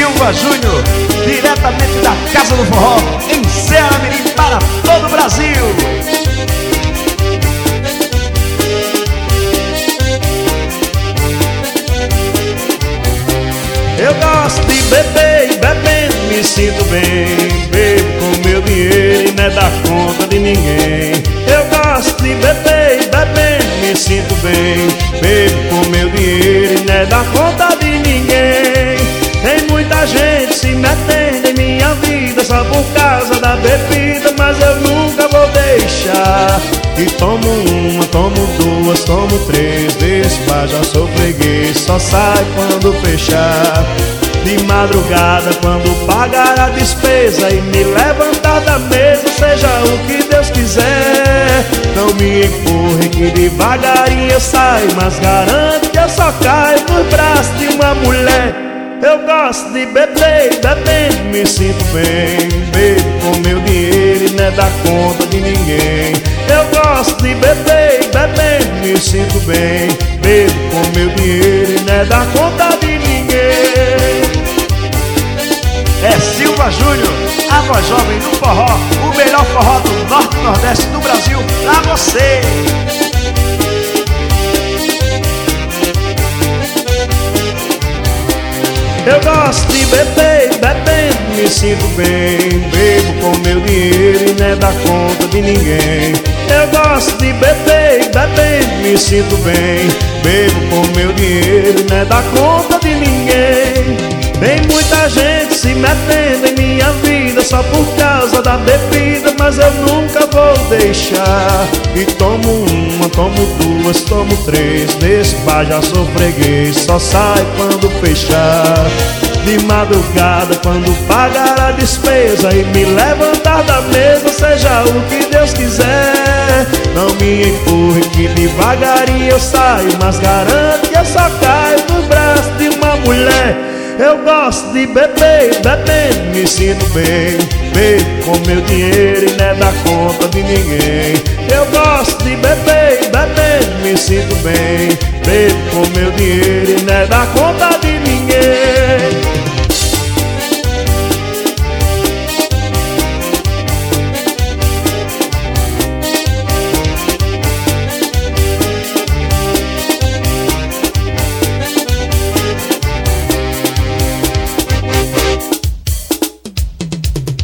Silva Júnior, diretamente da Casa do Forró, em Ceará Mirim, para todo o Brasil. Eu gosto de beber e bebendo me sinto bem. Bebo com meu dinheiro e não é dar conta de ninguém. Eu gosto de beber e bebendo me sinto bem. Bebo com meu dinheiro e não é dar conta de ninguém. Tem muita gente se metendo em minha vida só por causa da bebida, mas eu nunca vou deixar. E tomo uma, tomo duas, tomo três, desse bar já sou freguês, só sai quando fechar. De madrugada quando pagar a despesa e me levantar da mesa, seja o que Deus quiser. Não me empurre que devagarinho eu saio, mas garanto que eu só caio nos braços de uma mulher. Eu gosto de beber, bebendo me sinto bem. Bebo com meu dinheiro e não é dar conta de ninguém. Eu gosto de beber, bebendo me sinto bem. Bebo com meu dinheiro e não é dar conta de ninguém. É Silva Júnior, a voz jovem do forró, o melhor forró do norte e nordeste do Brasil, pra você. Eu gosto de beber, bebendo me sinto bem. Bebo com meu dinheiro e não é dar conta de ninguém. Eu gosto de beber, bebendo me sinto bem. Bebo com meu dinheiro e não é dar conta de ninguém. Tem muita gente se metendo em minha vida só por causa da bebida, mas eu nunca vou deixar. E tomo uma, tomo duas, tomo três, nesse bar já sou freguês, só sai quando fechar. De madrugada quando pagar a despesa e me levantar da mesa, seja o que Deus quiser. Não me empurre que devagarinho eu saio, mas garanto que eu só caio nos braços de uma mulher. Eu gosto de beber, bebendo me sinto bem. Bebo com meu dinheiro e não é dar conta de ninguém. Eu gosto de beber, bebendo me sinto bem. Bebo com meu dinheiro e não é dar conta de ninguém.